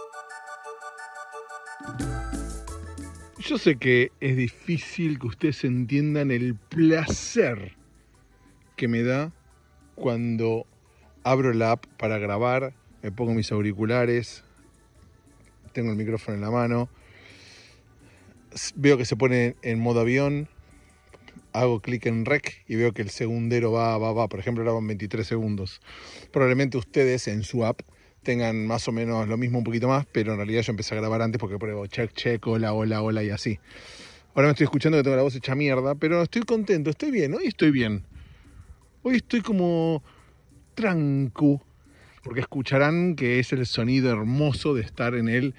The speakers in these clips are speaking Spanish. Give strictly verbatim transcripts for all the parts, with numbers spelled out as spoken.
Yo sé que es difícil que ustedes entiendan el placer que me da cuando abro la app para grabar, me pongo mis auriculares, tengo el micrófono en la mano, veo que se pone en modo avión, hago clic en rec y veo que el segundero va, va, va. Por ejemplo, ahora van veintitrés segundos. Probablemente ustedes en su app tengan más o menos lo mismo, un poquito más, pero en realidad yo empecé a grabar antes porque pruebo check, check, hola, hola, hola y así. Ahora me estoy escuchando que tengo la voz hecha mierda, pero estoy contento, estoy bien, hoy estoy bien. Hoy estoy como tranco, porque escucharán que es el sonido hermoso de estar en el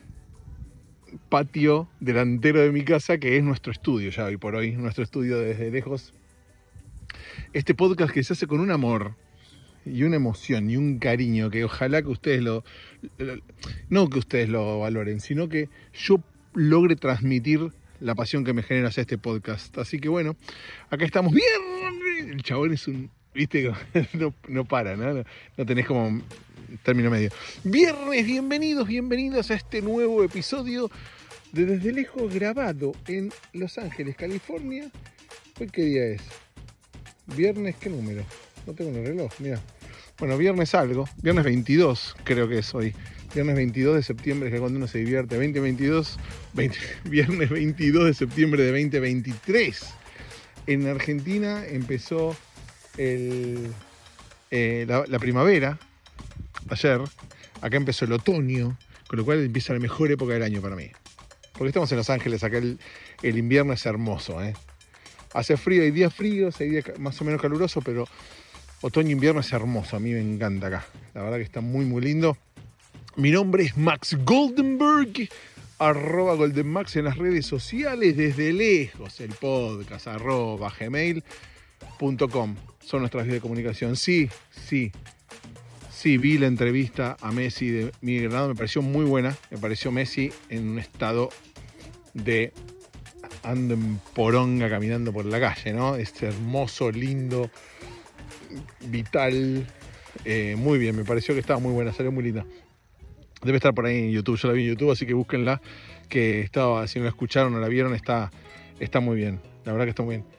patio delantero de mi casa, que es nuestro estudio ya hoy por hoy, nuestro estudio desde lejos. Este podcast que se hace con un amor y una emoción y un cariño que ojalá que ustedes lo, lo no que ustedes lo valoren, sino que yo logre transmitir la pasión que me genera hacer este podcast. Así que bueno, acá estamos bien. El chabón es un, viste, no, no para, ¿no? No, no tenés como término medio. Viernes, bienvenidos, bienvenidas a este nuevo episodio de Desde Lejos, grabado en Los Ángeles, California. ¿Hoy qué día es? Viernes, ¿qué número? No tengo el reloj, mira. Bueno, viernes algo, viernes veintidós creo que es hoy. Viernes veintidós de septiembre, que es cuando uno se divierte. veinte veintidós, veinte, viernes veintidós de septiembre de veinte veintitrés. En Argentina empezó el, eh, la, la primavera, ayer. Acá empezó el otoño, con lo cual empieza la mejor época del año para mí. Porque estamos en Los Ángeles, acá el, el invierno es hermoso, ¿eh? Hace frío, hay días fríos, hay días más o menos calurosos, pero otoño e invierno es hermoso, a mí me encanta acá. La verdad que está muy, muy lindo. Mi nombre es Max Goldenberg, arroba GoldenMax en las redes sociales, desde lejos, el podcast, arroba gmail punto com. Son nuestras vías de comunicación. Sí, sí, sí, vi la entrevista a Messi de Miguel Granados, me pareció muy buena. Me pareció Messi en un estado de ando en poronga caminando por la calle, ¿no? Es hermoso, lindo, vital, eh, muy bien, me pareció que estaba muy buena, salió muy linda. Debe estar por ahí en YouTube, yo la vi en YouTube, así que búsquenla, que estaba, si no la escucharon o la vieron, está, está muy bien, la verdad que está muy bien.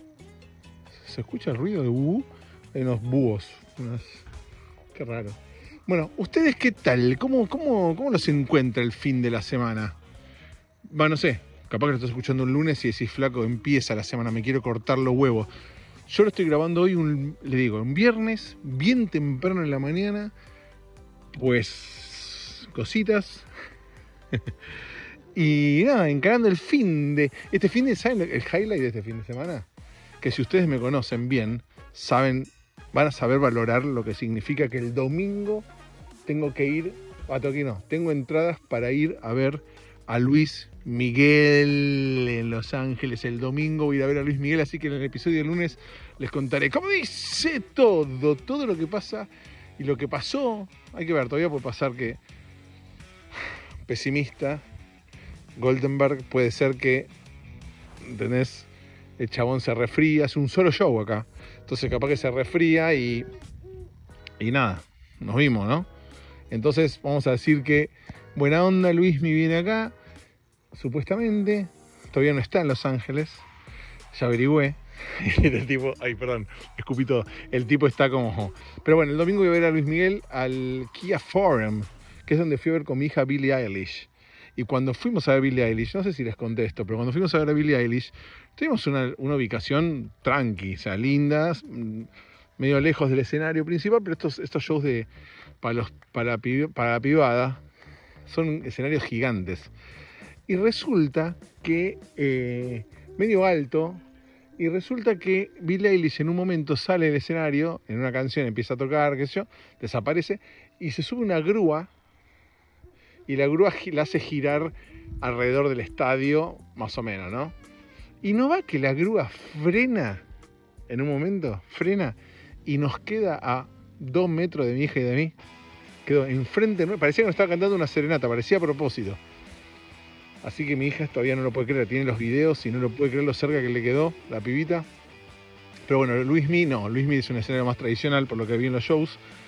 ¿Se escucha el ruido de búho? Hay unos búhos, unas... qué raro. Bueno, ¿ustedes qué tal? ¿Cómo, cómo, cómo los encuentra el fin de la semana? Bueno, no sé, capaz que lo estás escuchando un lunes y decís, flaco, empieza la semana, me quiero cortar los huevos. Yo lo estoy grabando hoy, un, le digo, un viernes, bien temprano en la mañana, pues cositas. Y nada, encarando el fin de... Este fin de, ¿saben el highlight de este fin de semana? Que si ustedes me conocen bien, saben, van a saber valorar lo que significa que el domingo tengo que ir, a Toki no, tengo entradas para ir a ver a Luis Miguel en Los Ángeles. El domingo voy a ir a ver a Luis Miguel, así que en el episodio del lunes les contaré, como dice todo, todo lo que pasa y lo que pasó. Hay que ver, todavía puede pasar que, pesimista, Goldenberg, puede ser que, ¿entendés? El chabón se resfría, hace un solo show acá, entonces capaz que se resfría y, y nada, nos vimos, ¿no? Entonces vamos a decir que buena onda, Luis me viene acá, supuestamente, todavía no está en Los Ángeles, ya averigüé, el tipo, ay perdón, escupí todo, el tipo está como, pero bueno, el domingo voy a ver a Luis Miguel al Kia Forum, que es donde fui a ver con mi hija Billie Eilish. Y cuando fuimos a ver a Billie Eilish, no sé si les conté esto, pero cuando fuimos a ver a Billie Eilish, tuvimos una, una ubicación tranqui, o sea, linda, medio lejos del escenario principal, pero estos, estos shows de, para, los, para, para la privada son escenarios gigantes. Y resulta que, eh, medio alto, y resulta que Billie Eilish en un momento sale del escenario, en una canción empieza a tocar, qué sé yo, desaparece, y se sube una grúa, y la grúa la hace girar alrededor del estadio, más o menos, ¿no? Y no va que la grúa frena, en un momento, frena, y nos queda a dos metros de mi hija y de mí. Quedó enfrente, parecía que nos estaba cantando una serenata, parecía a propósito. Así que mi hija todavía no lo puede creer, tiene los videos y no lo puede creer lo cerca que le quedó la pibita. Pero bueno, Luismi no, Luismi es un escenario más tradicional por lo que vi en los shows.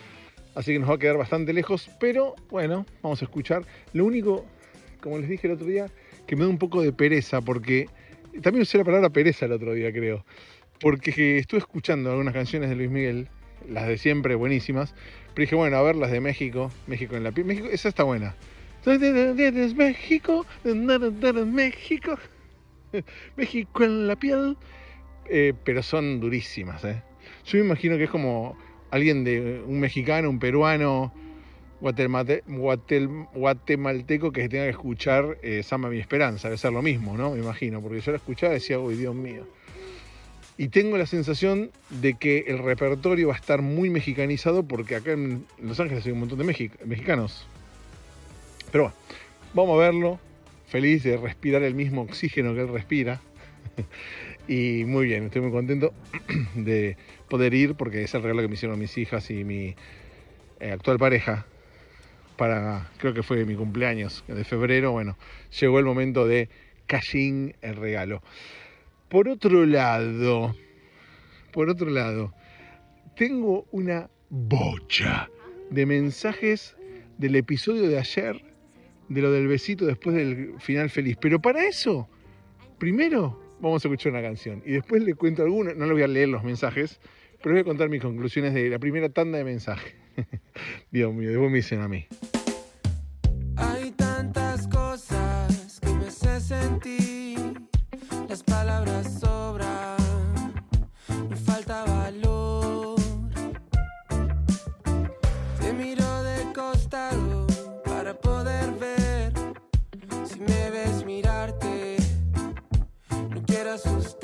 Así que nos va a quedar bastante lejos, pero bueno, vamos a escuchar. Lo único, como les dije el otro día, que me da un poco de pereza, porque también usé la palabra pereza el otro día, creo, porque estuve escuchando algunas canciones de Luis Miguel, las de siempre buenísimas, pero dije, bueno, a ver las de México, México en la piel, México, esa está buena. México, México, México en la piel, eh, pero son durísimas, ¿eh? Yo me imagino que es como alguien de un mexicano, un peruano, guatemate, guatel, guatemalteco que tenga que escuchar eh, Samba Mi Esperanza, debe ser lo mismo, ¿no? Me imagino, porque yo la escuchaba y decía, uy, Dios mío. Y tengo la sensación de que el repertorio va a estar muy mexicanizado porque acá en Los Ángeles hay un montón de mexi- mexicanos. Pero bueno, vamos a verlo, feliz de respirar el mismo oxígeno que él respira. Y muy bien, estoy muy contento de poder ir porque es el regalo que me hicieron mis hijas y mi eh, actual pareja para, creo que fue mi cumpleaños de febrero. Bueno, llegó el momento de cashing el regalo. Por otro lado, por otro lado, tengo una bocha de mensajes del episodio de ayer, de lo del besito después del final feliz. Pero para eso, primero vamos a escuchar una canción y después le cuento alguna, no le voy a leer los mensajes, pero voy a contar mis conclusiones de la primera tanda de mensajes. Dios mío, después me dicen a mí. Hay tantas cosas que me hace sentir, las palabras sobran, me falta valor. Te miro de costado para poder ver, si me ves mirarte, no quiero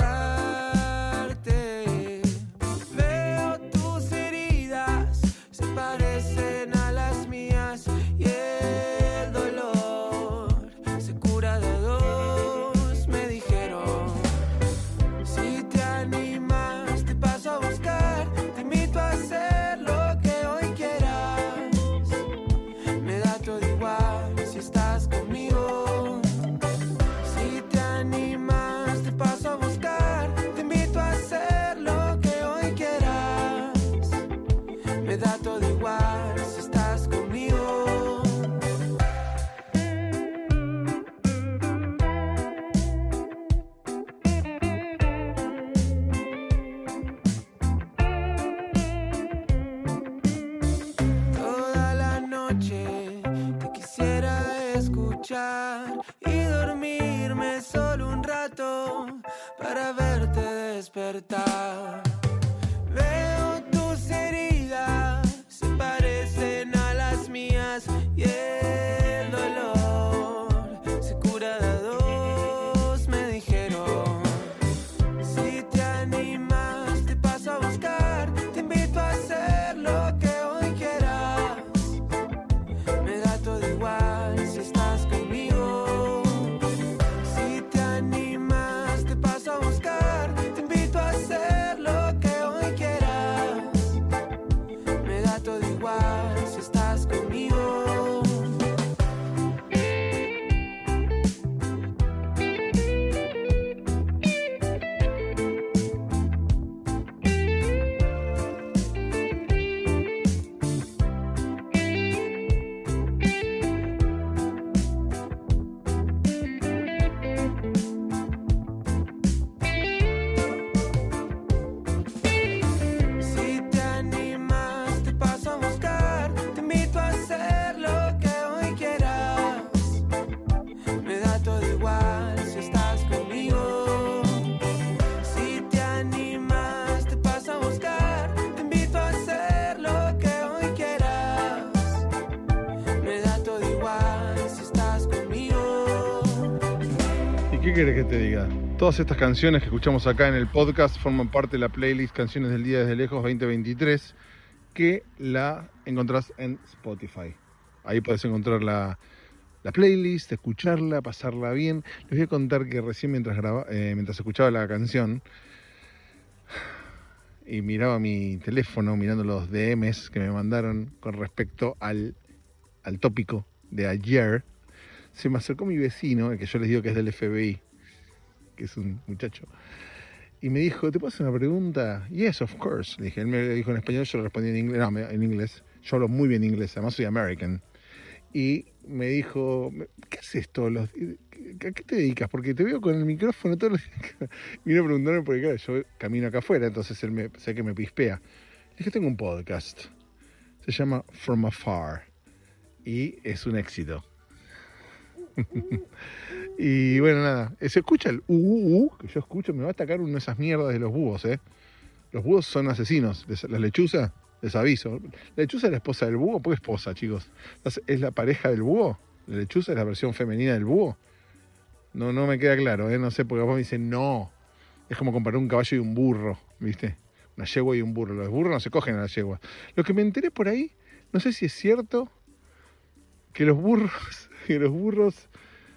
asustarte. Veo tus heridas, se parecen a las mías y el dolor se cura de a dos, me dijeron. Si te animas, te paso a buscar, te invito a hacer lo que hoy quieras. Me da todo igual si estás conmigo. Si te animas, te paso a buscar, te invito a hacer lo que hoy quieras. Me da todo igual si estás conmigo. Toda la noche te quisiera escuchar y dormirme solo un rato para verte despertar. Veo tus heridas, se parecen a las mías y el dolor se cura de a dos, me dijeron. Si te animas, te paso a buscar, te invito a hacer lo que hoy quieras. Me da todo igual si estás conmigo. Si te animas, te paso a buscar, te invito a hacer lo que hoy quieras. Me da todo igual si estás conmigo. Si te animas, te paso a buscar, te invito a hacer lo que hoy quieras. Me da todo igual si estás conmigo. Si te animas, te paso a buscar, te invito a hacer lo que hoy quieras. Me da todo igual si estás conmigo. ¿Y qué querés que te diga? Todas estas canciones que escuchamos acá en el podcast forman parte de la playlist Canciones del Día Desde Lejos veinte veintitrés, que la encontrás en Spotify. Ahí podés encontrar la, la playlist, escucharla, pasarla bien. Les voy a contar que recién mientras, graba, eh, mientras escuchaba la canción y miraba mi teléfono, mirando los D Ms que me mandaron con respecto al, al tópico de ayer, se me acercó mi vecino, el que yo les digo que es del F B I, que es un muchacho, y me dijo, ¿te puedo hacer una pregunta? Yes, of course. Le dije, él me dijo en español, yo le respondí en inglés, no, en inglés. Yo hablo muy bien inglés, además soy American. Y me dijo, ¿qué haces todos los días? ¿A qué te dedicas? Porque te veo con el micrófono todos los días. Vino a preguntarme porque claro, yo camino acá afuera, entonces él me, sé que me pispea. Le dije, tengo un podcast. Se llama From Afar. Y es un éxito. Y bueno, nada. Se escucha el uh, uh, uh, que yo escucho, me va a atacar una de esas mierdas de los búhos, ¿eh? Los búhos son asesinos. Las lechuzas, les aviso. La lechuza es la esposa del búho, ¿por qué esposa, chicos? ¿Es la pareja del búho? ¿La lechuza es la versión femenina del búho? No, no me queda claro, ¿eh? No sé, porque vos me dicen, no. Es como comparar un caballo y un burro, ¿viste? Una yegua y un burro. Los burros no se cogen a la yegua. Lo que me enteré por ahí, no sé si es cierto, que los burros, que los burros,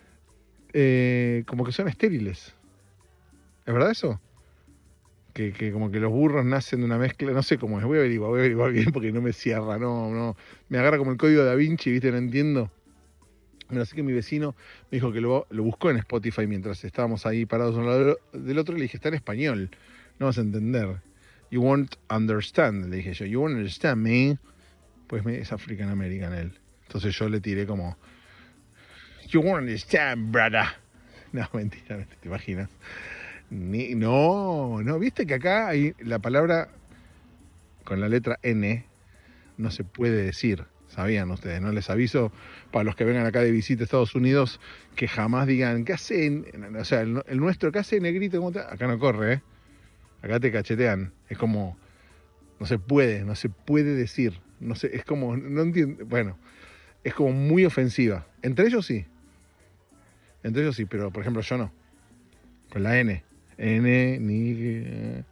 eh, como que son estériles. ¿Es verdad eso? Que, que como que los burros nacen de una mezcla, no sé cómo es, voy a averiguar, voy a averiguar bien porque no me cierra, no, no. Me agarra como el código Da Vinci, ¿viste? No entiendo. Bueno, así que mi vecino me dijo que lo, lo buscó en Spotify mientras estábamos ahí parados uno al lado del otro. Le dije, está en español, no vas a entender. You won't understand, le dije yo. You won't understand me. Pues me, es African American él. Entonces yo le tiré como, you won't understand, brother. No, mentira, mentira, ¿te imaginas? Ni, no, no, viste que acá hay la palabra con la letra N, no se puede decir. Sabían ustedes, ¿no? Les aviso para los que vengan acá de visita a Estados Unidos que jamás digan, ¿qué hacen? O sea, el, el nuestro, ¿qué hace negrito? ¿Cómo te? Acá no corre, ¿eh? Acá te cachetean. Es como, no se puede, no se puede decir. No sé, es como, no entiendo, bueno, es como muy ofensiva. Entre ellos sí. Entre ellos sí, pero por ejemplo yo no. Con la N. N, ni... Eh,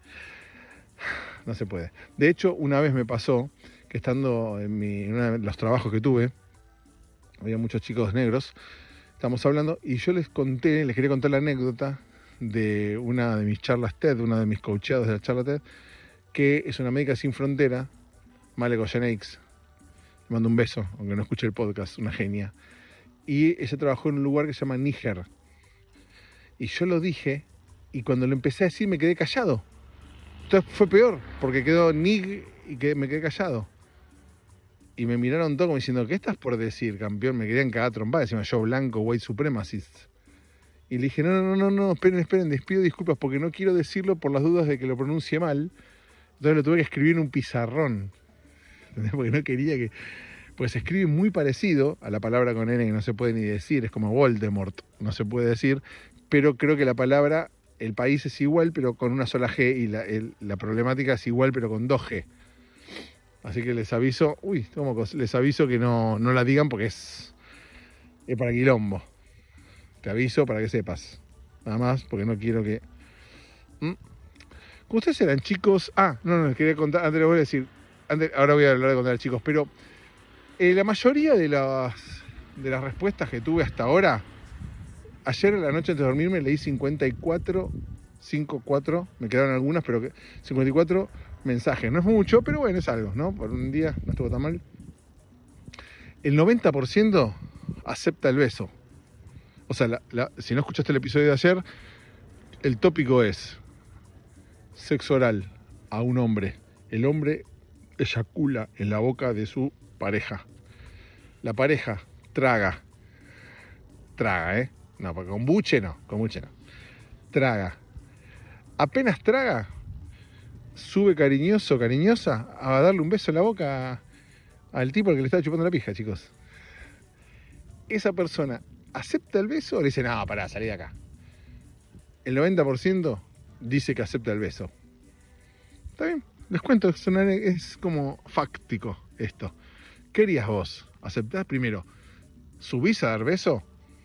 no se puede. De hecho, una vez me pasó que estando en, mi, en uno de los trabajos que tuve, había muchos chicos negros, estábamos hablando, y yo les conté, les quería contar la anécdota de una de mis charlas TED, una de mis coacheados de la charla TED, que es una médica sin frontera, Male Goyenex, le mando un beso, aunque no escuche el podcast, una genia, y ella trabajó en un lugar que se llama Níger, y yo lo dije, y cuando lo empecé a decir me quedé callado. Entonces fue peor, porque quedó Nig y que me quedé callado. Y me miraron todo como diciendo, ¿qué estás por decir, campeón? Me querían cagar trompada, encima yo blanco, white supremacist. Y le dije, no, no, no, no, esperen, esperen, les pido disculpas porque no quiero decirlo por las dudas de que lo pronuncie mal. Entonces lo tuve que escribir en un pizarrón. ¿Entendés? Porque no quería que... Pues se escribe muy parecido a la palabra con N que no se puede ni decir, es como Voldemort, no se puede decir, pero creo que la palabra, el país es igual, pero con una sola G, y la, el, la problemática es igual, pero con dos G. Así que les aviso, uy, ¿cómo? Les aviso que no, no la digan porque es, es para quilombo. Te aviso para que sepas. Nada más, porque no quiero que... ¿Mm? Como ustedes eran chicos... Ah, no, no, les quería contar, antes les voy a decir, antes, ahora voy a hablar de contar a chicos, pero eh, la mayoría de las, de las respuestas que tuve hasta ahora, ayer en la noche antes de dormirme leí cincuenta y cuatro, cincuenta y cuatro, me quedaron algunas, pero cincuenta y cuatro mensajes. No es mucho, pero bueno, es algo, ¿no? Por un día no estuvo tan mal. El noventa por ciento acepta el beso. O sea, la, la, si no escuchaste el episodio de ayer, el tópico es sexo oral a un hombre. El hombre eyacula en la boca de su pareja. La pareja traga. Traga, ¿eh? No, porque con buche no, con buche no. Traga. Apenas traga, sube cariñoso, cariñosa, a darle un beso en la boca al tipo al que le estaba chupando la pija, chicos. Esa persona acepta el beso o le dice, no, pará, salí de acá. El noventa por ciento dice que acepta el beso. ¿Está bien? Les cuento, es como fáctico esto. ¿Qué harías vos? ¿Aceptás primero? ¿Subís a dar beso?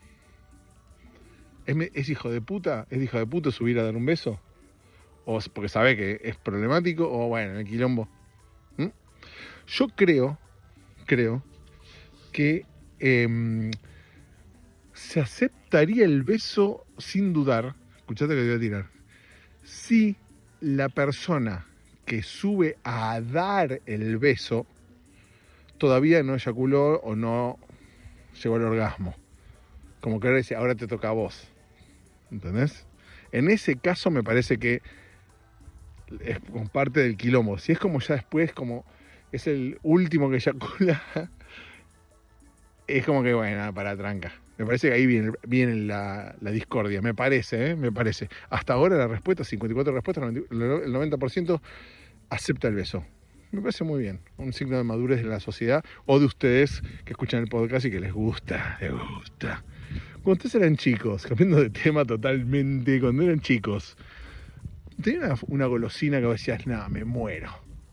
¿Es, ¿Es hijo de puta? ¿Es hijo de puta subir a dar un beso? ¿O porque sabe que es problemático? ¿O bueno, en el quilombo? ¿Mm? Yo creo, creo que eh, se aceptaría el beso sin dudar. Escuchate que te voy a tirar. Si la persona que sube a dar el beso todavía no eyaculó o no llegó al orgasmo. Como que ahora dice, ahora te toca a vos. ¿Entendés? En ese caso me parece que es parte del quilombo. Si es como ya después, como es el último que eyacula, es como que, bueno, para tranca. Me parece que ahí viene, viene la, la discordia, me parece, ¿eh? me parece. Hasta ahora la respuesta, cincuenta y cuatro respuestas, el noventa por ciento acepta el beso. Me parece muy bien, un signo de madurez de la sociedad o de ustedes que escuchan el podcast y que les gusta, les gusta. Cuando ustedes eran chicos, cambiando de tema totalmente, cuando eran chicos, ¿tenían una, una golosina que vos decías, nada, me muero?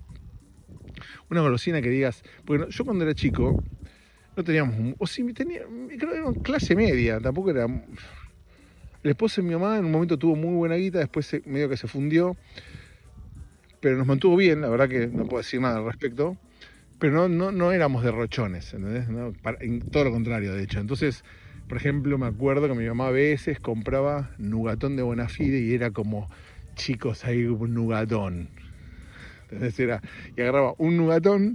Una golosina que digas, porque yo cuando era chico no teníamos, o sí, tenía, creo que era clase media, tampoco era. El esposo de mi mamá en un momento tuvo muy buena guita, después se, medio que se fundió, pero nos mantuvo bien, la verdad que no puedo decir nada al respecto, pero no, no, no éramos derrochones, ¿entendés? No, para, en, todo lo contrario, de hecho. Entonces, por ejemplo, me acuerdo que mi mamá a veces compraba nugatón de Bonafide y era como, chicos, hay un nugatón. Entonces era, y agarraba un nugatón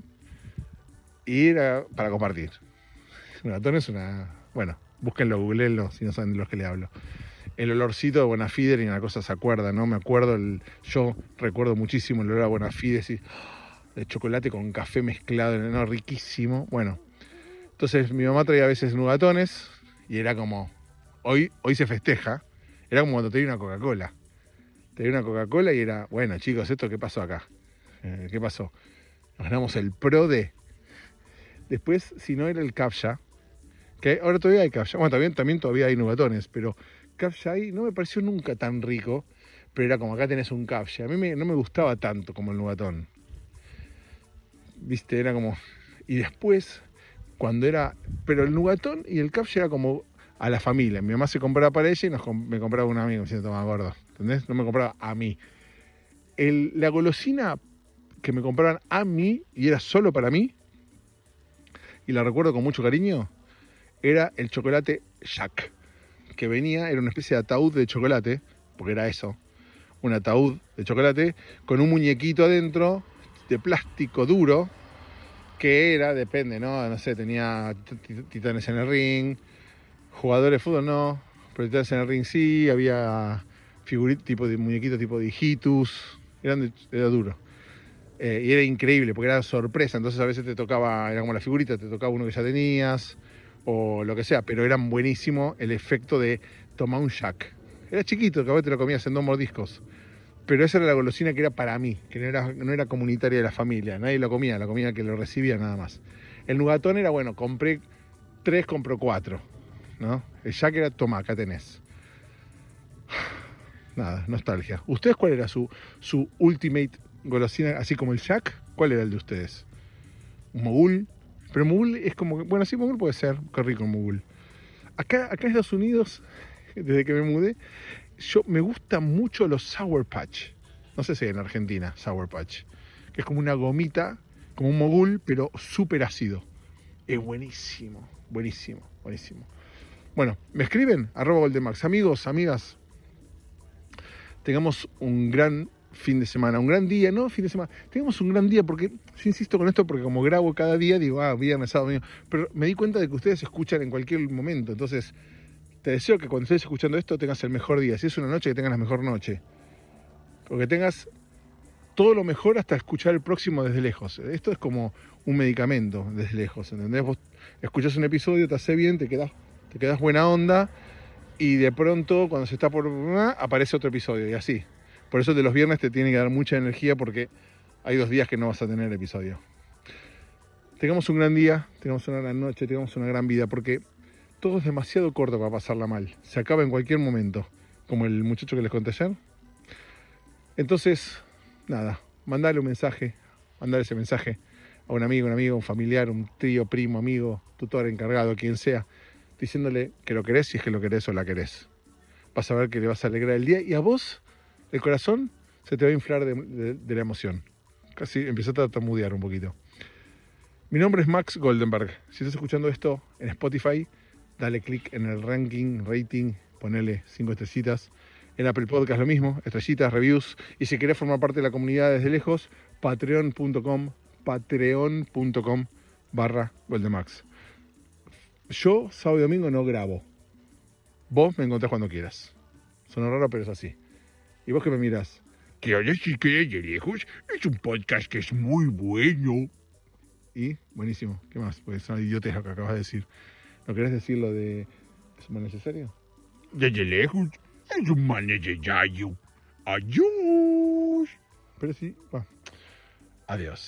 y era para compartir. Nugatón es una, bueno, búsquenlo, googleenlo si no saben de los que le hablo. El olorcito de Bonafide y una cosa se acuerda, ¿no? Me acuerdo, el, yo recuerdo muchísimo el olor a Bonafide, y, de chocolate con café mezclado, ¿no? Riquísimo. Bueno, entonces mi mamá traía a veces nugatones y era como, hoy, hoy se festeja, era como cuando tenía una Coca-Cola. Tenía una Coca-Cola y era, bueno chicos, ¿esto qué pasó acá? Eh, ¿Qué pasó? Nos ganamos el Pro D. Después, si no era el Captcha, que ahora todavía hay Captcha, bueno, también, también todavía hay nugatones, pero Captcha ahí no me pareció nunca tan rico, pero era como acá tenés un Captcha. A mí me, no me gustaba tanto como el nugatón. Viste, era como... Y después, cuando era... Pero el nugatón y el Captcha era como a la familia. Mi mamá se compraba para ella y nos, me compraba un amigo, me decía, toma gordo. ¿Entendés? No me compraba a mí. El, la golosina que me compraban a mí, y era solo para mí, y la recuerdo con mucho cariño, era el chocolate Jack, que venía, era una especie de ataúd de chocolate, porque era eso, un ataúd de chocolate, con un muñequito adentro, de plástico duro, que era, depende, ¿no? No sé, tenía titanes en el ring, jugadores de fútbol no, pero titanes en el ring sí, había figuritas, tipo de muñequitos tipo de hijitus, eran de, era duro. Eh, y era increíble, porque era sorpresa, entonces a veces te tocaba, era como la figurita, te tocaba uno que ya tenías, o lo que sea, pero era buenísimo el efecto de tomar un Jack. Era chiquito, que a veces te lo comías en dos mordiscos, pero esa era la golosina que era para mí, que no era, no era comunitaria de la familia, nadie lo comía, la comida que lo recibía nada más. El nugatón era, bueno, compré tres, compro cuatro, ¿no? El Jack era, toma, acá tenés. Nada, nostalgia. ¿Ustedes cuál era su, su ultimate golosina, así como el Jack? ¿Cuál era el de ustedes? ¿Un mogul? Pero mogul es como, bueno, sí, mogul puede ser, qué rico el mogul. Acá, acá en Estados Unidos, desde que me mudé, yo me gustan mucho los Sour Patch. No sé si en Argentina, Sour Patch. Que es como una gomita, como un mogul, pero súper ácido. Es buenísimo, buenísimo, buenísimo. Bueno, me escriben, arroba Goldemax. Amigos, amigas, tengamos un gran fin de semana, un gran día, no fin de semana, tengamos un gran día, porque yo insisto con esto, porque como grabo cada día, digo, ah, viernes, sábado, domingo, pero me di cuenta de que ustedes escuchan en cualquier momento, entonces te deseo que cuando estés escuchando esto tengas el mejor día, si es una noche, que tengas la mejor noche, porque tengas todo lo mejor hasta escuchar el próximo desde lejos. Esto es como un medicamento desde lejos, ¿entendés? Vos escuchás un episodio, te hace bien, te quedás, te quedás buena onda, y de pronto, cuando se está por... aparece otro episodio, y así. Por eso de los viernes te tiene que dar mucha energía, porque hay dos días que no vas a tener episodio. Tengamos un gran día, tengamos una gran noche, tengamos una gran vida, porque todo es demasiado corto para pasarla mal. Se acaba en cualquier momento, como el muchacho que les conté ayer. Entonces, nada, mandale un mensaje, mandale ese mensaje a un amigo, un amigo, un familiar, un tío, primo, amigo, tutor, encargado, quien sea, diciéndole que lo querés, si es que lo querés o la querés. Vas a ver que le vas a alegrar el día, y a vos, el corazón se te va a inflar de, de, de la emoción. Casi empieza a tartamudear un poquito. Mi nombre es Max Goldenberg. Si estás escuchando esto en Spotify, dale click en el ranking, rating, ponele cinco estrellitas. En Apple Podcast lo mismo, estrellitas, reviews. Y si querés formar parte de la comunidad desde lejos, patreon punto com, patreon punto com barra Goldemax. Yo, sábado y domingo, no grabo. Vos me encontrás cuando quieras. Suena raro, pero es así. ¿Y vos que me mirás? Que ahora sí que desde lejos es un podcast que es muy bueno. Y, buenísimo, ¿qué más? Pues son idiotes lo que acabas de decir. ¿No querés decir lo de es más necesario? Desde lejos es un más necesario. Adiós. Pero sí, va. Adiós.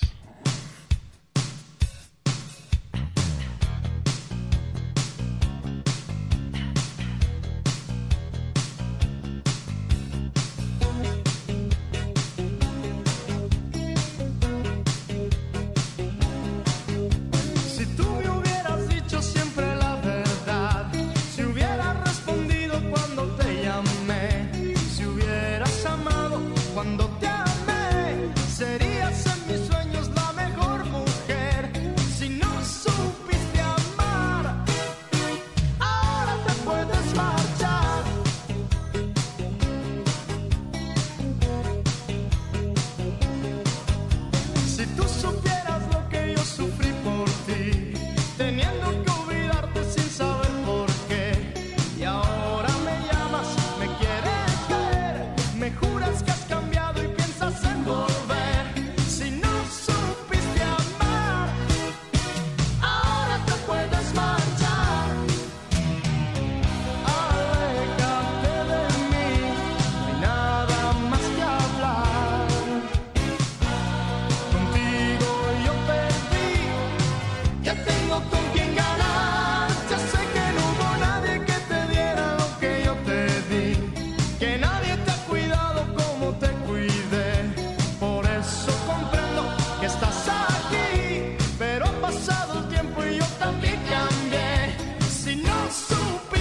Pasado el tiempo y yo también cambié. Si no supe